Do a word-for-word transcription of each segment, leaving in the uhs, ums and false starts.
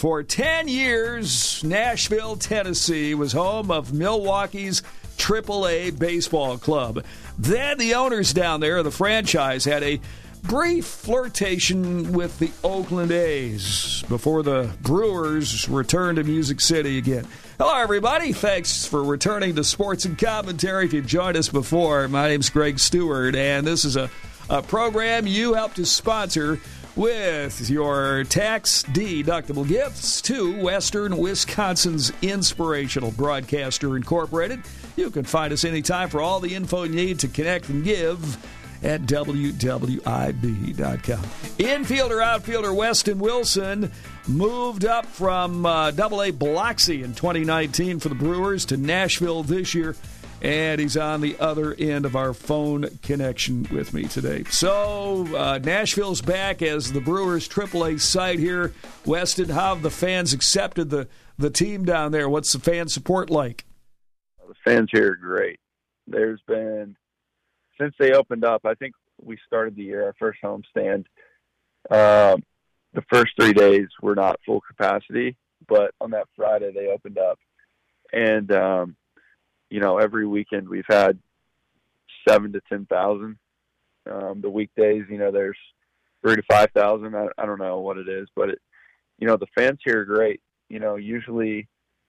For ten years, Nashville, Tennessee was home of Milwaukee's triple A baseball club. Then the owners down there, the franchise, had a brief flirtation with the Oakland A's before the Brewers returned to Music City again. Hello, everybody. Thanks for returning to Sports and Commentary. If you've joined us before, my name's Greg Stewart, and this is a, a program you helped to sponsor with your tax-deductible gifts to Western Wisconsin's Inspirational Broadcaster Incorporated. You can find us anytime for all the info you need to connect and give at W W I B dot com. Infielder, outfielder Weston Wilson moved up from uh, double A Biloxi in twenty nineteen for the Brewers to Nashville this year, and he's on the other end of our phone connection with me today. So, uh, Nashville's back as the Brewers triple A site here. Weston, how have the fans accepted the, the team down there? What's the fan support like? The fans here are great. There's been, since they opened up, I think we started the year, our first homestand. Um, the first three days were not full capacity, but on that Friday they opened up. And, um, you know, every weekend we've had seven to ten thousand. Um, the weekdays, you know, there's three to five thousand. I, I don't know what it is, but it, you know, the fans here are great. You know, usually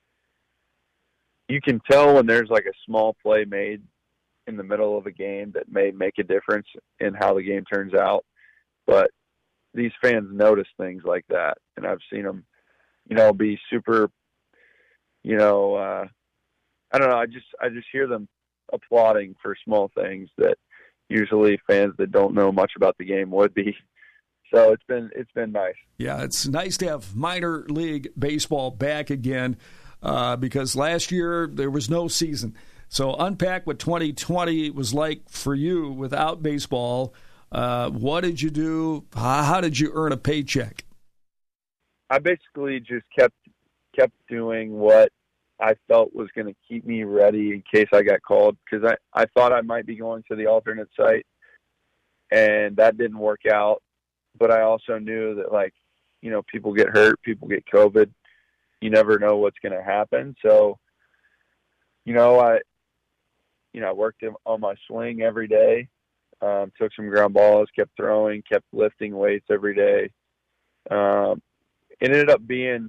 you can tell when there's like a small play made in the middle of a game that may make a difference in how the game turns out. But these fans notice things like that, and I've seen them, you know, be super, you know. Uh, I don't know. I just I just hear them applauding for small things that usually fans that don't know much about the game would be. So it's been it's been nice. Yeah, it's nice to have minor league baseball back again uh, because last year there was no season. So unpack what twenty twenty was like for you without baseball. Uh, what did you do? How, how did you earn a paycheck? I basically just kept kept doing what I felt was going to keep me ready in case I got called, because I, I thought I might be going to the alternate site, and that didn't work out. But I also knew that, like, you know, people get hurt, people get COVID. You never know what's going to happen. So, you know, I, you know, I worked on my swing every day, um, took some ground balls, kept throwing, kept lifting weights every day. Um, it ended up being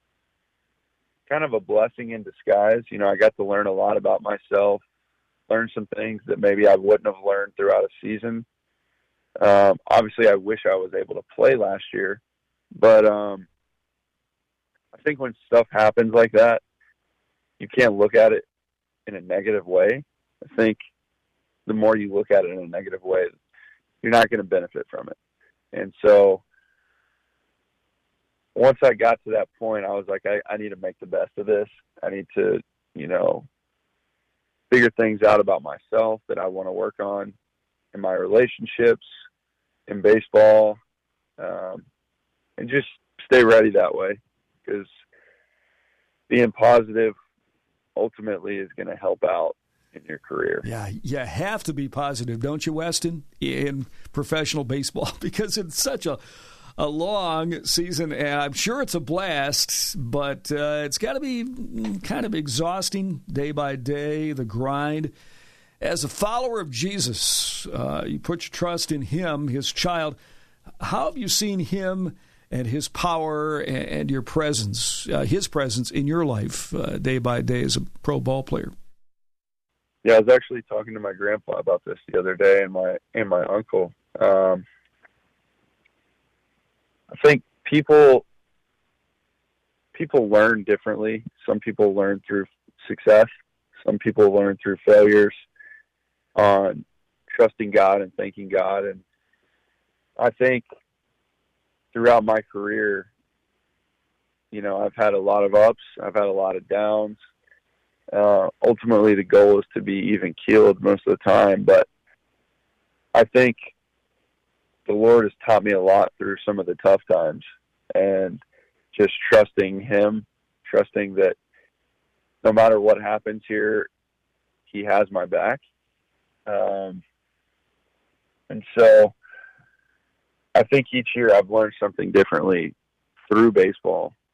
kind of a blessing in disguise. You know, I got to learn a lot about myself, learn some things that maybe I wouldn't have learned throughout a season. Um, obviously, I wish I was able to play last year, but um, I think when stuff happens like that, you can't look at it in a negative way. I think the more you look at it in a negative way, you're not going to benefit from it. And so once I got to that point, I was like, I, I need to make the best of this. I need to, you know, figure things out about myself that I want to work on in my relationships, in baseball, um, and just stay ready that way, because being positive ultimately is going to help out in your career. Yeah, you have to be positive, don't you, Weston, in professional baseball, because it's such a a long season, and I'm sure it's a blast, but uh, it's got to be kind of exhausting day by day, the grind. As a follower of Jesus, uh, you put your trust in him, his child. How have you seen him and his power and your presence, uh, his presence in your life uh, day by day as a pro ball player? Yeah, I was actually talking to my grandpa about this the other day, and my and my uncle. Um, I think people people learn differently. Some people learn through success. Some people learn through failures on trusting God and thanking God. And I think throughout my career, you know, I've had a lot of ups. I've had a lot of downs. Uh, ultimately, the goal is to be even keeled most of the time. But I think the Lord has taught me a lot through some of the tough times, and just trusting him, trusting that no matter what happens here, he has my back. Um, and so I think each year I've learned something differently through baseball.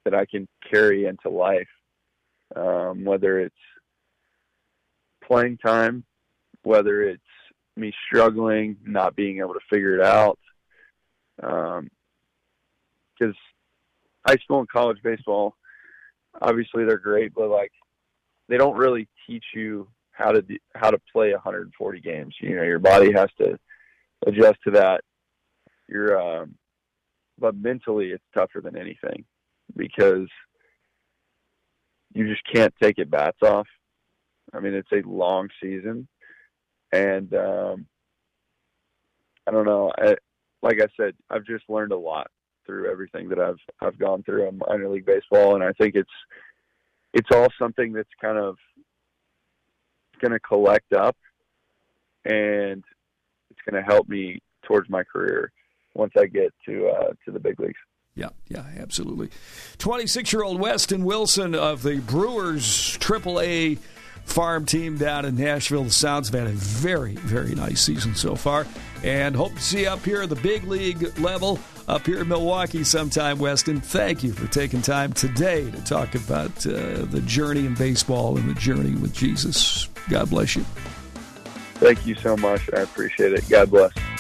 that I can carry into life, um, whether it's playing time, whether it's me struggling, not being able to figure it out. Um, because high school and college baseball, obviously they're great, but like they don't really teach you how to do, how to play one hundred forty games. You know, your body has to adjust to that. You're, um, but mentally it's tougher than anything because you just can't take your bats off. I mean, it's a long season, and um, I don't know. I, like I said, I've just learned a lot through everything that I've I've gone through in minor league baseball, and I think it's it's all something that's kind of going to collect up, and it's going to help me towards my career once I get to uh, to the big leagues. Yeah, yeah, absolutely. twenty-six-year-old Weston Wilson of the Brewers triple A farm team down in Nashville. The Sounds have had a very, very nice season so far, and hope to see you up here at the big league level up here in Milwaukee sometime, Weston. Thank you for taking time today to talk about uh, the journey in baseball and the journey with Jesus. God bless you. Thank you so much. I appreciate it. God bless.